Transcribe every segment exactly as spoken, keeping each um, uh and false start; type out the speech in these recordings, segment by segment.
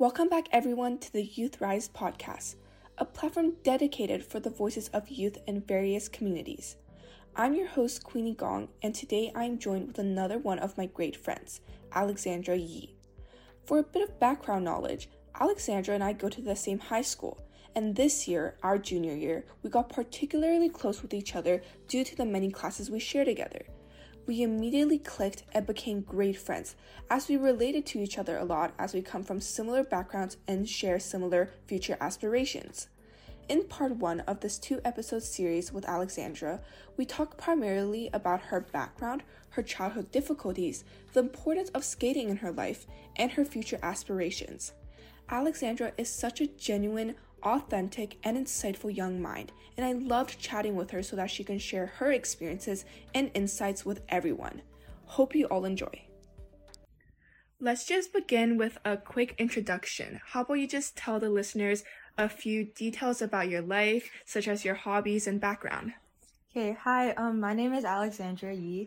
Welcome back, everyone, to the Youth Rise podcast, a platform dedicated for the voices of youth in various communities. I'm your host, Queenie Gong, and today I'm joined with another one of my great friends, Alexandra Yi. For a bit of background knowledge, Alexandra and I go to the same high school, and this year, our junior year, we got particularly close with each other due to the many classes we share together. We immediately clicked and became great friends as we related to each other a lot as we come from similar backgrounds and share similar future aspirations. In part one of this two-episode series with Alexandra, we talk primarily about her background, her childhood difficulties, the importance of skating in her life, and her future aspirations. Alexandra is such a genuine, authentic, and insightful young mind, and I loved chatting with her so that she can share her experiences and insights with everyone. Hope you all enjoy. Let's just begin with a quick introduction. How about you just tell the listeners a few details about your life, such as your hobbies and background? Okay, hi, um, my name is Alexandra Yi.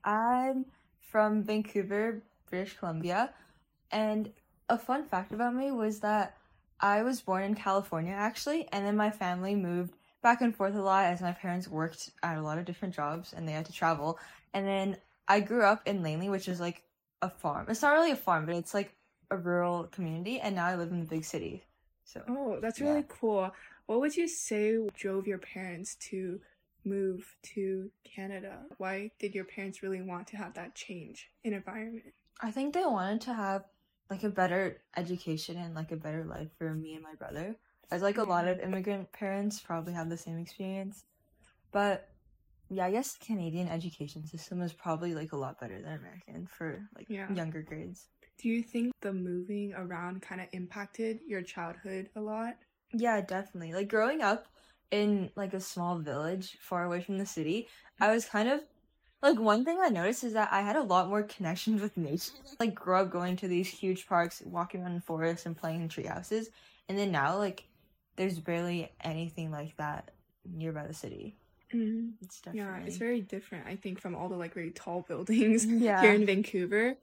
I'm from Vancouver, British Columbia, and a fun fact about me was that I was born in California, actually, and then my family moved back and forth a lot as my parents worked at a lot of different jobs and they had to travel. And then I grew up in Langley, which is like a farm. It's not really a farm, but it's like a rural community, and now I live in the big city. So Oh, that's yeah. really cool. What would you say drove your parents to move to Canada? Why did your parents really want to have that change in environment? I think they wanted to have like a better education and like a better life for me and my brother. As like a lot of immigrant parents probably have the same experience. But yeah, I guess Canadian education system is probably like a lot better than American for like Yeah. younger grades. Do you think the moving around kind of impacted your childhood a lot? Yeah, definitely. Like growing up in like a small village far away from the city, I was kind of like, one thing I noticed is that I had a lot more connections with nature. Like, grew up going to these huge parks, walking around in forests and playing in tree houses. And then now, like, there's barely anything like that nearby the city. Mm-hmm. It's definitely... Yeah, it's very different, I think, from all the, like, very tall buildings yeah. here in Vancouver.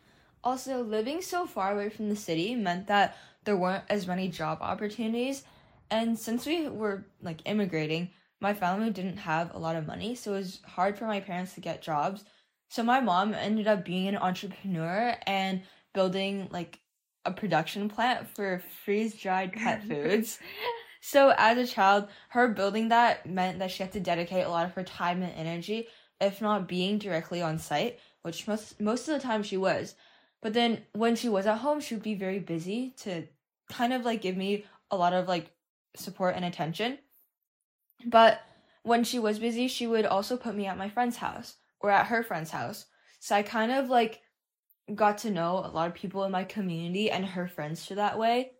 Also, living so far away from the city meant that there weren't as many job opportunities. And since we were, like, immigrating, my family didn't have a lot of money, so it was hard for my parents to get jobs. So my mom ended up being an entrepreneur and building, like, a production plant for freeze-dried pet foods. So as a child, her building that meant that she had to dedicate a lot of her time and energy, if not being directly on site, which most, most of the time she was. But then when she was at home, she would be very busy to kind of, like, give me a lot of, like, support and attention. But when she was busy, she would also put me at my friend's house or at her friend's house. So I kind of like got to know a lot of people in my community and her friends through that way.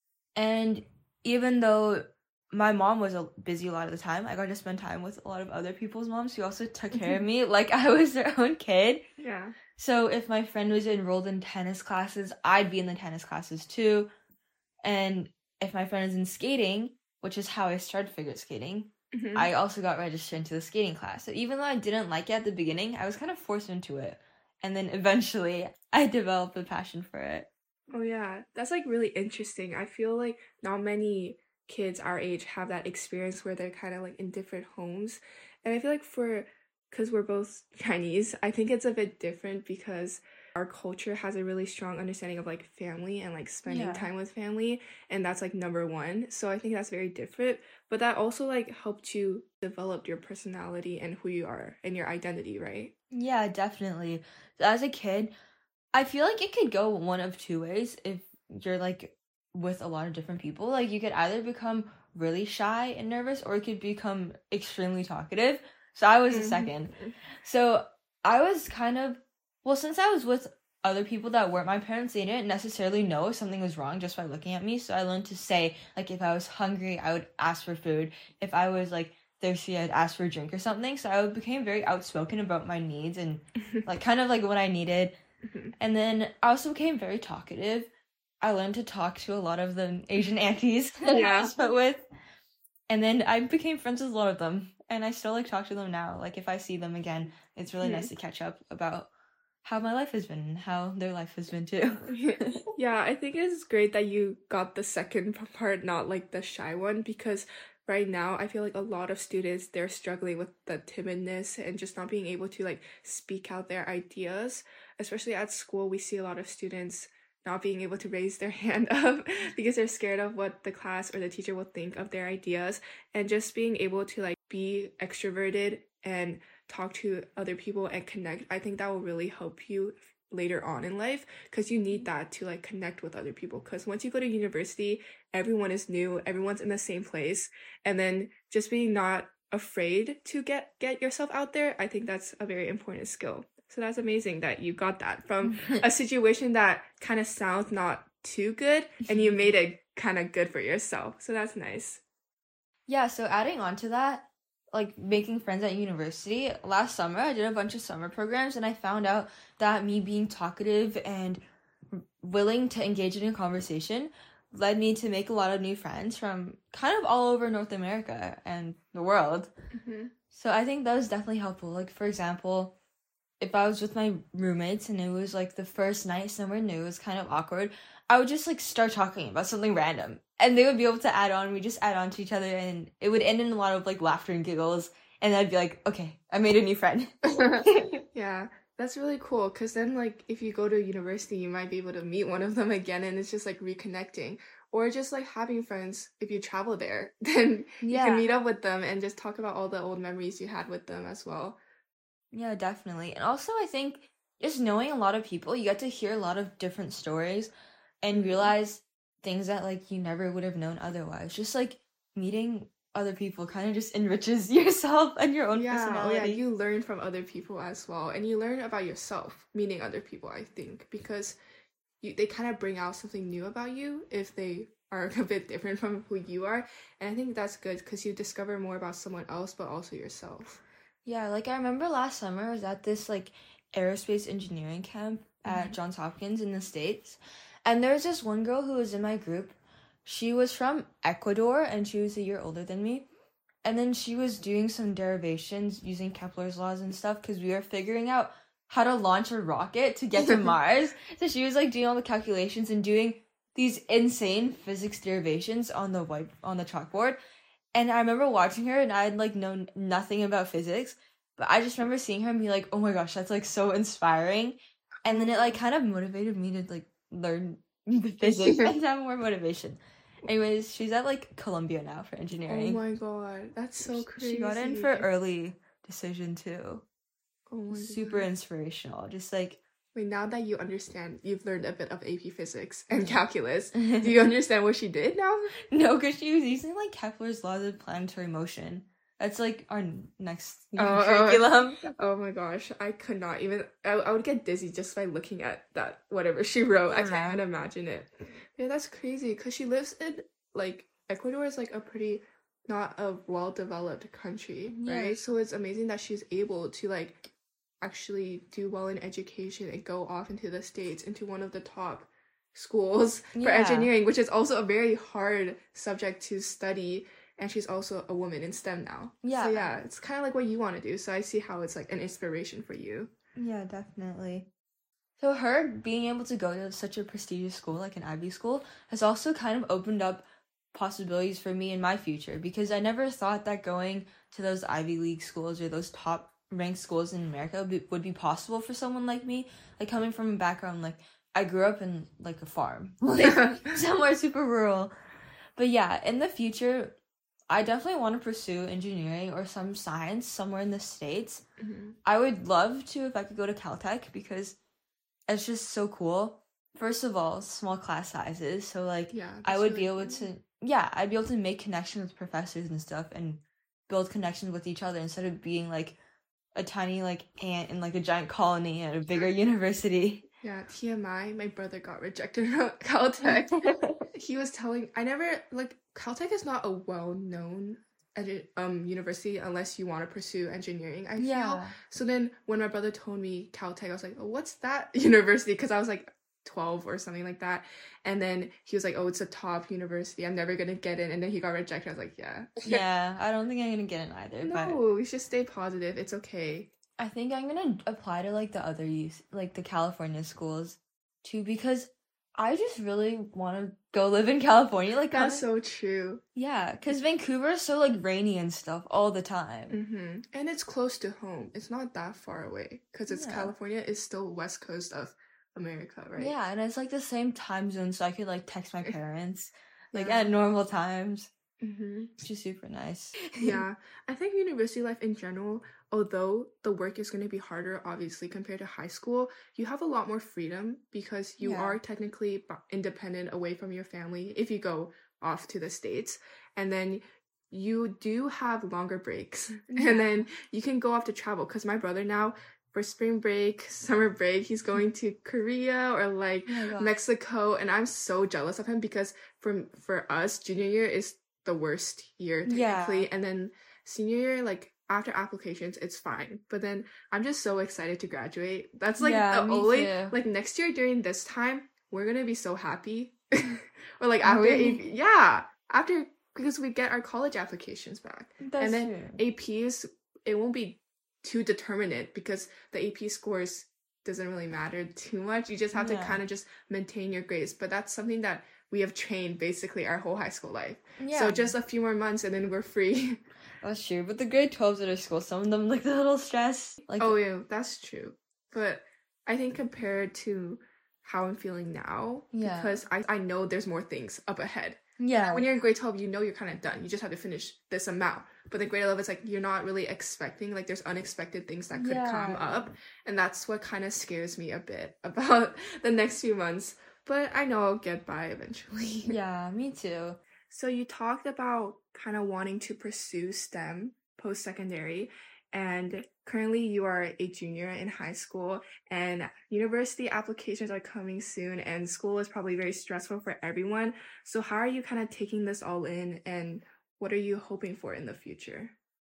And even though my mom was busy a lot of the time, I got to spend time with a lot of other people's moms who also took care of me like I was their own kid. Yeah. So if my friend was enrolled in tennis classes, I'd be in the tennis classes too. And if my friend is in skating, which is how I started figure skating, mm-hmm. I also got registered into the skating class. So even though I didn't like it at the beginning, I was kind of forced into it. And then eventually, I developed a passion for it. Oh, yeah. That's, like, really interesting. I feel like not many kids our age have that experience where they're kind of, like, in different homes. And I feel like for, because we're both Chinese, I think it's a bit different because our culture has a really strong understanding of, like, family and, like, spending yeah. time with family, and that's, like, number one. So I think that's very different, but that also, like, helped you develop your personality and who you are and your identity, right? Yeah, definitely. As a kid, I feel like it could go one of two ways if you're, like, with a lot of different people. Like, you could either become really shy and nervous, or you could become extremely talkative. So I was the second. So I was kind of... Well, since I was with other people that weren't my parents, they didn't necessarily know if something was wrong just by looking at me. So I learned to say, like, if I was hungry, I would ask for food. If I was, like, thirsty, I'd ask for a drink or something. So I became very outspoken about my needs and, like, kind of, like, what I needed. And then I also became very talkative. I learned to talk to a lot of the Asian aunties that yeah. I was put with. And then I became friends with a lot of them. And I still, like, talk to them now. Like, if I see them again, it's really mm-hmm. nice to catch up about how my life has been and how their life has been too. Yeah, I think it's great that you got the second part, not like the shy one, because right now I feel like a lot of students, they're struggling with the timidness and just not being able to like speak out their ideas. Especially at school, we see a lot of students not being able to raise their hand up because they're scared of what the class or the teacher will think of their ideas. And just being able to like be extroverted and talk to other people and connect, I think that will really help you later on in life, because you need that to like connect with other people, because once you go to university, everyone is new, everyone's in the same place, and then just being not afraid to get get yourself out there, I think that's a very important skill. So that's amazing that you got that from a situation that kind of sounds not too good, and you made it kind of good for yourself. So that's nice. Yeah, so adding on to that, like making friends at university, last summer I did a bunch of summer programs, and I found out that me being talkative and willing to engage in a conversation led me to make a lot of new friends from kind of all over North America and the world. Mm-hmm. So I think that was definitely helpful. Like, for example, if I was with my roommates and it was like the first night somewhere new, it was kind of awkward, I would just like start talking about something random, and they would be able to add on. We just add on to each other, and it would end in a lot of like laughter and giggles, and I'd be like, okay, I made a new friend. Yeah, that's really cool, because then like if you go to university, you might be able to meet one of them again, and it's just like reconnecting. Or just like having friends, if you travel there, then yeah, you can meet up with them and just talk about all the old memories you had with them as well. Yeah, definitely. And also I think just knowing a lot of people, you get to hear a lot of different stories and realize things that like you never would have known otherwise. Just like meeting other people kind of just enriches yourself and your own yeah, personality. Oh yeah, you learn from other people as well, and you learn about yourself meeting other people, I think, because you they kind of bring out something new about you if they are a bit different from who you are, and I think that's good because you discover more about someone else but also yourself. Yeah, like I remember last summer I was at this like aerospace engineering camp at mm-hmm. Johns Hopkins in the States. And there was this one girl who was in my group. She was from Ecuador, and she was a year older than me. And then she was doing some derivations using Kepler's laws and stuff, because we were figuring out how to launch a rocket to get to Mars. So she was like doing all the calculations and doing these insane physics derivations on the white on the chalkboard. And I remember watching her, and I had like known nothing about physics, but I just remember seeing her and be like, oh my gosh, that's like so inspiring. And then it like kind of motivated me to like learn the physics and have more motivation. Anyways, she's at like Columbia now for engineering. Oh my god, that's so crazy. She got in for early decision too. Oh my Super god. Inspirational. Just like, wait, now that you understand, you've learned a bit of A P physics and calculus, do you understand what she did now? No, because she was using like Kepler's laws of planetary motion. That's like our next oh, curriculum. Oh, oh my gosh, I could not even. I, I would get dizzy just by looking at that whatever she wrote. I can't even imagine it. Yeah, that's crazy because she lives in like Ecuador is like a pretty not a well developed country, yeah. right? So it's amazing that she's able to like actually do well in education and go off into the States into one of the top schools yeah. for engineering, which is also a very hard subject to study. And she's also a woman in STEM now. Yeah. So yeah, it's kind of like what you want to do. So I see how it's like an inspiration for you. Yeah, definitely. So her being able to go to such a prestigious school, like an Ivy school, has also kind of opened up possibilities for me in my future, because I never thought that going to those Ivy League schools or those top ranked schools in America would be, would be possible for someone like me. Like coming from a background, like I grew up in like a farm, like somewhere super rural. But yeah, in the future, I definitely want to pursue engineering or some science somewhere in the States. Mm-hmm. I would love to if I could go to Caltech, because it's just so cool. First of all, small class sizes. So, like, yeah, I would really be able cool. to, yeah, I'd be able to make connections with professors and stuff and build connections with each other instead of being, like, a tiny, like, ant in, like, a giant colony at a bigger university. Yeah, T M I, my brother got rejected from Caltech. He was telling, I never, like, Caltech is not a well-known edu- um university unless you want to pursue engineering, I feel. Yeah. So then when my brother told me Caltech, I was like, oh, what's that university? Because I was like twelve or something like that. And then he was like, oh, it's a top university. I'm never going to get in. And then he got rejected. I was like, yeah. Yeah, I don't think I'm going to get in either. No, but... we should stay positive. It's okay. I think I'm gonna apply to like the other youth, like the California schools too, because I just really want to go live in California. Like That's coming- so true. Yeah, because Vancouver is so like rainy and stuff all the time. Mm-hmm. And it's close to home. It's not that far away because it's Yeah. California is still west coast of America, right? Yeah, and it's like the same time zone, so I could like text my parents like Yeah. at normal times, Mm-hmm. which is super nice. Yeah, I think university life in general, although the work is going to be harder, obviously, compared to high school, you have a lot more freedom because you Yeah. are technically b- independent away from your family if you go off to the States. And then you do have longer breaks. Yeah. And then you can go off to travel because my brother now, for spring break, summer break, he's going to Korea or like Oh my God. Mexico. And I'm so jealous of him because for, for us, junior year is the worst year technically. Yeah. And then senior year, like after applications, it's fine. But then I'm just so excited to graduate. That's like Yeah, the me only too. like next year during this time, we're gonna be so happy. Or like Are after we? A- yeah, after because we get our college applications back. That's and then true. A Ps, it won't be too determinate because the A P scores doesn't really matter too much. You just have Yeah. to kind of just maintain your grades. But that's something that we have trained basically our whole high school life. Yeah, So just a few more months and then we're free. that's true. But the grade twelves at our school, some of them like a little stress. Like Oh yeah, that's true. But I think compared to how I'm feeling now, Yeah. because I, I know there's more things up ahead. yeah, When you're in grade twelve, you know you're kind of done. You just have to finish this amount. But then grade eleven, it's like you're not really expecting, like there's unexpected things that could come Yeah. up. And that's what kind of scares me a bit about the next few months. But I know I'll get by eventually. yeah, me too. So you talked about kind of wanting to pursue STEM post-secondary, and currently you are a junior in high school, and university applications are coming soon, and school is probably very stressful for everyone. So how are you kind of taking this all in, and what are you hoping for in the future?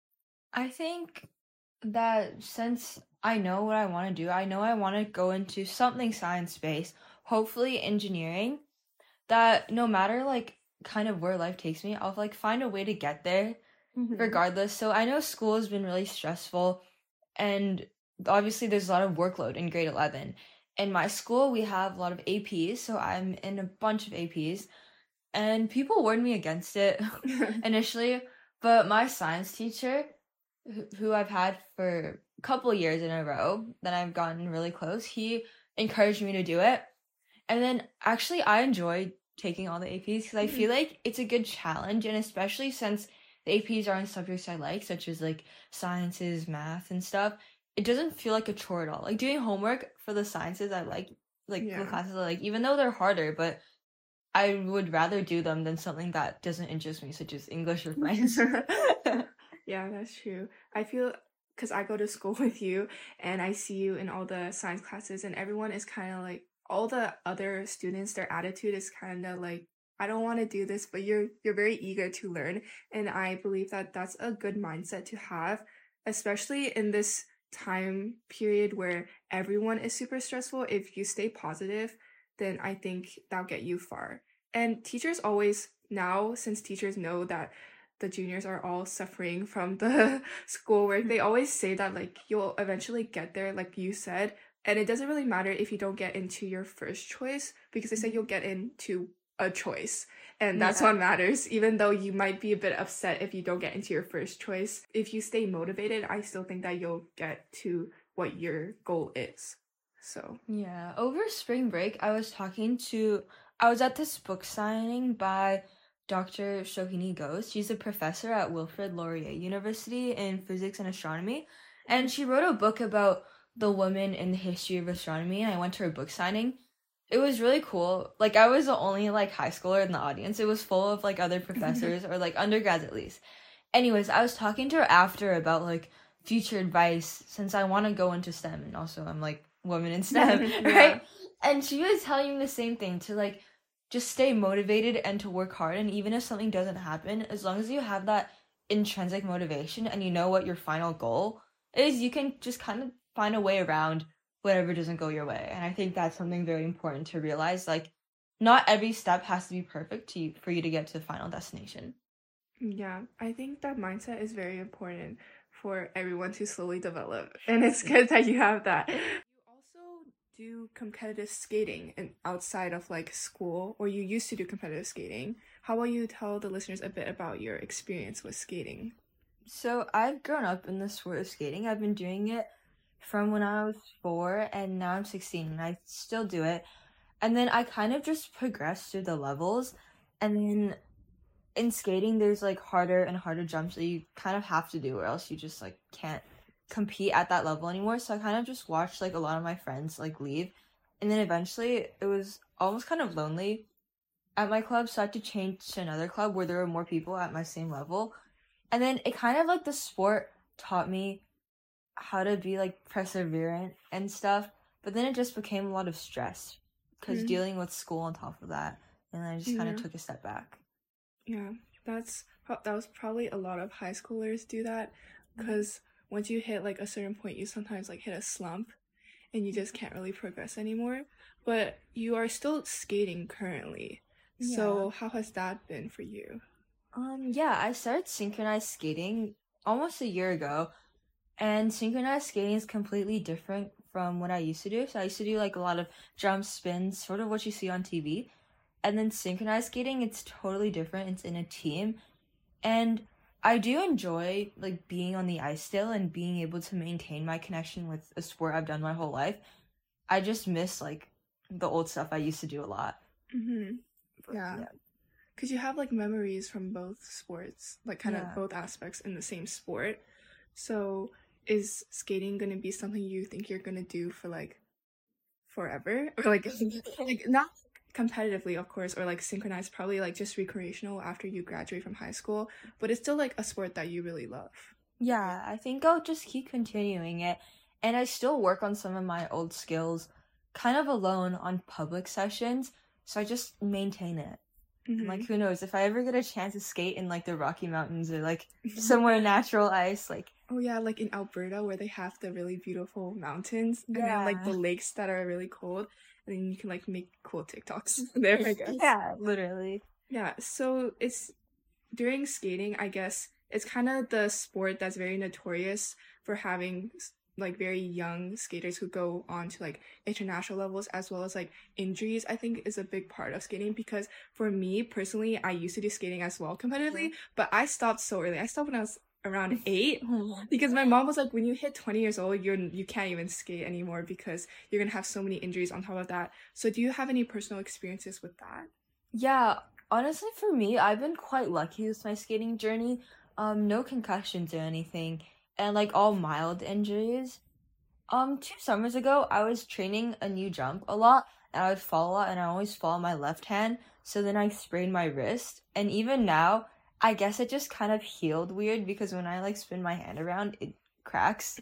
I think that since I know what I want to do, I know I want to go into something science-based, hopefully engineering, that no matter like kind of where life takes me, I'll like find a way to get there regardless. So I know school has been really stressful, and obviously there's a lot of workload in grade eleven. In my school, we have a lot of A Ps, so I'm in a bunch of A Ps, and people warned me against it initially, but my science teacher, wh- who I've had for a couple years in a row, that I've gotten really close, he encouraged me to do it. And then actually I enjoy taking all the A Ps because I feel like it's a good challenge, and especially since the A Ps are in subjects I like, such as like sciences, math, and stuff, it doesn't feel like a chore at all. Like doing homework for the sciences I like, like Yeah. the classes I like, even though they're harder, but I would rather do them than something that doesn't interest me, such as English or French. Yeah, that's true. I feel because I go to school with you and I see you in all the science classes, and everyone is kind of like, all the other students, their attitude is kind of like, I don't want to do this, but you're you're very eager to learn. And I believe that that's a good mindset to have, especially in this time period where everyone is super stressful. If you stay positive, then I think that'll get you far. And teachers always, now, since teachers know that the juniors are all suffering from the schoolwork, they always say that like you'll eventually get there, like you said. And it doesn't really matter if you don't get into your first choice, because they say you'll get into a choice. And that's Yeah. what matters, even though you might be a bit upset if you don't get into your first choice. If you stay motivated, I still think that you'll get to what your goal is. So, Yeah, over spring break, I was talking to, I was at this book signing by Doctor Shohini Ghosh. She's a professor at Wilfrid Laurier University in physics and astronomy. And she wrote a book about the women in the history of astronomy, and I went to her book signing. It was really cool. Like, I was the only, like, high schooler in the audience. It was full of, like, other professors, or, like, undergrads at least. Anyways, I was talking to her after about, like, future advice, since I want to go into STEM, and also I'm, like, woman in STEM, Yeah. right? And she was telling me the same thing, to, like, just stay motivated and to work hard, and even if something doesn't happen, as long as you have that intrinsic motivation and you know what your final goal is, you can just kind of find a way around whatever doesn't go your way. And I think that's something very important to realize. Like, not every step has to be perfect to you, for you to get to the final destination. yeah, I think that mindset is very important for everyone to slowly develop, and it's good that you have that. You also do competitive skating and outside of like school, or you used to do competitive skating. How about you tell the listeners a bit about your experience with skating? So I've grown up in the sport of skating. I've been doing it from when I was four, and now I'm sixteen, and I still do it. And then I kind of just progressed through the levels, and then in skating, there's like harder and harder jumps that you kind of have to do, or else you just like can't compete at that level anymore. So I kind of just watched like a lot of my friends like leave, and then eventually it was almost kind of lonely at my club, so I had to change to another club where there were more people at my same level. And then it kind of like the sport taught me how to be like perseverant and stuff, but then it just became a lot of stress because mm-hmm. dealing with school on top of that, and I just kind of yeah. took a step back. Yeah, that's that was probably a lot of high schoolers do that, because once you hit like a certain point, you sometimes like hit a slump, and you just can't really progress anymore. But you are still skating currently, yeah. So how has that been for you? Um, yeah, I started synchronized skating almost a year ago, and synchronized skating is completely different from what I used to do. So I used to do like a lot of jump spins, sort of what you see on T V. And then synchronized skating, it's totally different. It's in a team. And I do enjoy like being on the ice still and being able to maintain my connection with a sport I've done my whole life. I just miss like the old stuff I used to do a lot. Mm-hmm. But, yeah. Because yeah. you have like memories from both sports, like kind yeah. of both aspects in the same sport. So is skating going to be something you think you're going to do for like forever? Or like, like not competitively, of course, or like synchronized, probably like just recreational after you graduate from high school, but it's still like a sport that you really love. Yeah, I think I'll just keep continuing it, and I still work on some of my old skills kind of alone on public sessions, so I just maintain it. Mm-hmm. Like, who knows, if I ever get a chance to skate in like the Rocky Mountains or like somewhere natural ice, like oh yeah, like in Alberta where they have the really beautiful mountains, yeah. and then like the lakes that are really cold, and then you can like make cool TikToks there, I guess. Yeah, literally. Yeah, so it's during skating, I guess it's kind of the sport that's very notorious for having like very young skaters who go on to like international levels, as well as like injuries. I think is a big part of skating, because for me personally, I used to do skating as well competitively, yeah. but I stopped so early. I stopped when I was around eight, because my mom was like, when you hit twenty years old, you're you can't even skate anymore because you're gonna have so many injuries on top of that. So do you have any personal experiences with that? Yeah, honestly, for me, I've been quite lucky with my skating journey. Um, no concussions or anything, and like all mild injuries. Um, two summers ago, I was training a new jump a lot, and I would fall a lot, and I always fall on my left hand. So then I sprained my wrist, and even now, I guess it just kind of healed weird, because when I like spin my hand around, it cracks.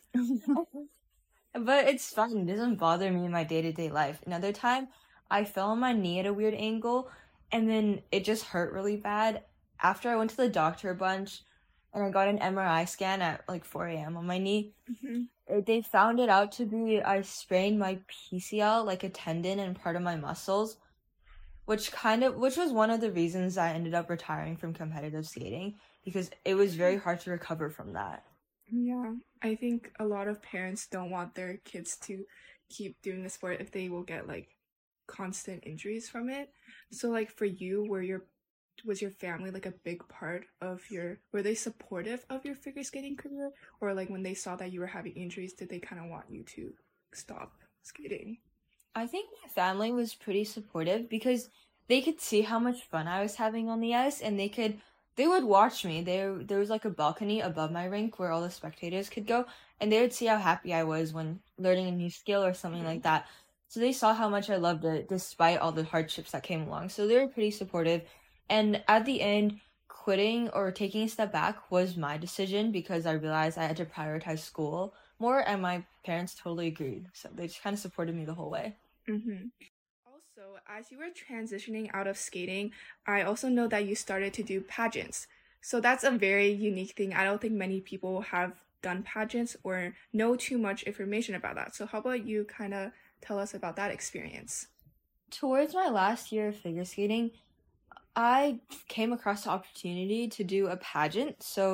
But it's fine. It doesn't bother me in my day-to-day life. Another time, I fell on my knee at a weird angle, and then it just hurt really bad. After I went to the doctor a bunch, and I got an M R I scan at like four a.m. on my knee, mm-hmm. they found it out to be I sprained my P C L, like a tendon and part of my muscles. Which kind of, which was one of the reasons I ended up retiring from competitive skating, because it was very hard to recover from that. Yeah, I think a lot of parents don't want their kids to keep doing the sport if they will get like constant injuries from it. So like for you, were your was your family like a big part of your, were they supportive of your figure skating career, or like when they saw that you were having injuries, did they kind of want you to stop skating? I think my family was pretty supportive, because they could see how much fun I was having on the ice, and they could, they would watch me. There, there was like a balcony above my rink where all the spectators could go, and they would see how happy I was when learning a new skill or something like that. So they saw how much I loved it, despite all the hardships that came along. So they were pretty supportive. And at the end, quitting or taking a step back was my decision, because I realized I had to prioritize school more, and my parents totally agreed. So they just kind of supported me the whole way. Mm-hmm. Also, as you were transitioning out of skating, I also know that you started to do pageants. So that's a very unique thing. I don't think many people have done pageants or know too much information about that. So how about you kind of tell us about that experience? Towards my last year of figure skating, I came across the opportunity to do a pageant. So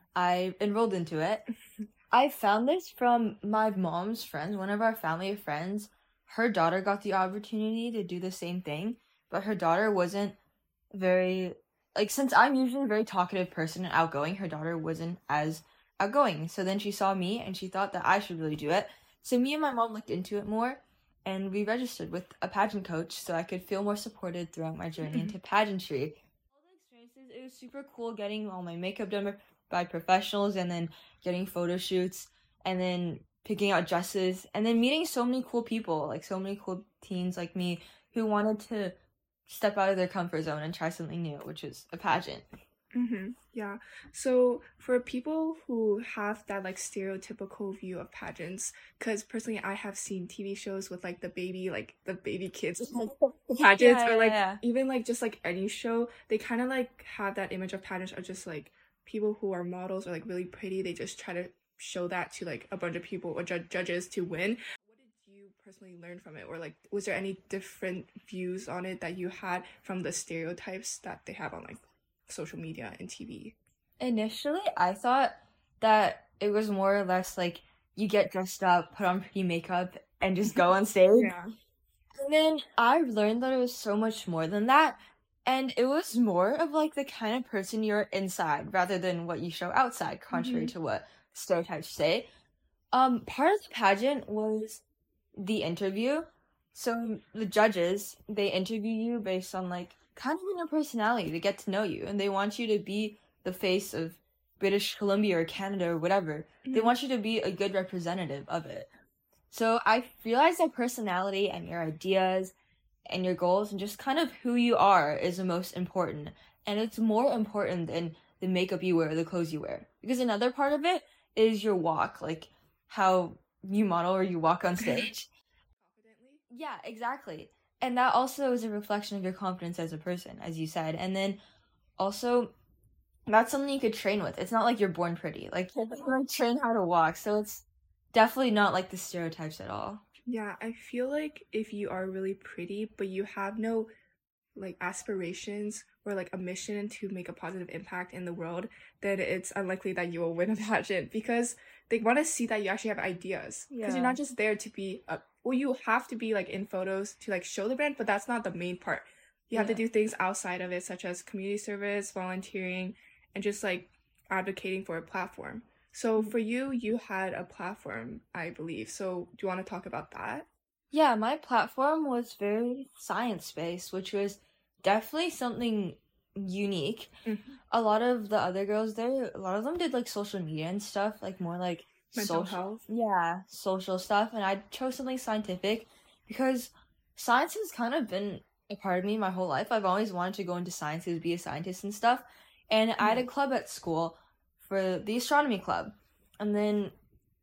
I enrolled into it. I found this from my mom's friends. One of our family of friends, her daughter got the opportunity to do the same thing, but her daughter wasn't very, like, since I'm usually a very talkative person and outgoing, her daughter wasn't as outgoing. So then she saw me and she thought that I should really do it. So me and my mom looked into it more, and we registered with a pageant coach so I could feel more supported throughout my journey into pageantry. All the experiences, it was super cool getting all my makeup done by professionals, and then getting photo shoots, and then picking out dresses, and then meeting so many cool people, like so many cool teens like me who wanted to step out of their comfort zone and try something new, which is a pageant. Mm-hmm. Yeah. So for people who have that like stereotypical view of pageants, because personally I have seen T V shows with like the baby, like the baby kids pageants, Yeah, or like yeah. even like just like any show, they kind of like have that image of pageants are just like people who are models or like really pretty. They just try to show that to like a bunch of people or ju- judges to win. What did you personally learn from it, or like was there any different views on it that you had from the stereotypes that they have on like social media and T V? Initially, I thought that it was more or less like you get dressed up, put on pretty makeup, and just go on stage. Yeah. And then I learned that it was so much more than that. And it was more of like the kind of person you're inside rather than what you show outside, contrary Mm-hmm. to what stereotypes say. Um, part of the pageant was the interview. So the judges, they interview you based on like kind of on your personality to get to know you, and they want you to be the face of British Columbia or Canada or whatever. Mm-hmm. They want you to be a good representative of it. So I realized that personality and your ideas and your goals and just kind of who you are is the most important. And it's more important than the makeup you wear or the clothes you wear. Because another part of it is your walk, like how you model or you walk on stage. Confidently? Yeah, exactly. And that also is a reflection of your confidence as a person, as you said. And then also, that's something you could train with. It's not like you're born pretty. Like, you like train how to walk. So it's definitely not like the stereotypes at all. Yeah, I feel like if you are really pretty, but you have no like aspirations or like a mission to make a positive impact in the world, then it's unlikely that you will win a pageant, because they want to see that you actually have ideas. Because Yeah. you're not just there to be a, well, you have to be like in photos to like show the brand, but that's not the main part. You have Yeah. to do things outside of it, such as community service, volunteering, and just like advocating for a platform. So for you, you had a platform, I believe. So do you want to talk about that? Yeah, my platform was very science-based, which was definitely something unique. Mm-hmm. A lot of the other girls there, a lot of them did like social media and stuff, like more like Mental social, health. yeah, social stuff. And I chose something scientific because science has kind of been a part of me my whole life. I've always wanted to go into sciences, be a scientist and stuff. And I had a club at school for the astronomy club. And then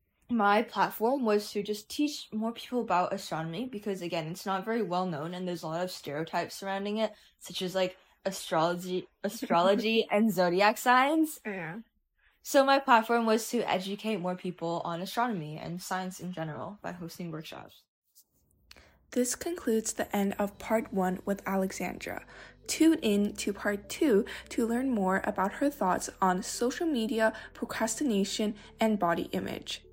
my platform was to just teach more people about astronomy because, again, it's not very well known and there's a lot of stereotypes surrounding it, such as like astrology, astrology and zodiac signs. Yeah. So my platform was to educate more people on astronomy and science in general by hosting workshops. This concludes the end of part one with Alexandra. Tune in to part two to learn more about her thoughts on social media, procrastination, and body image.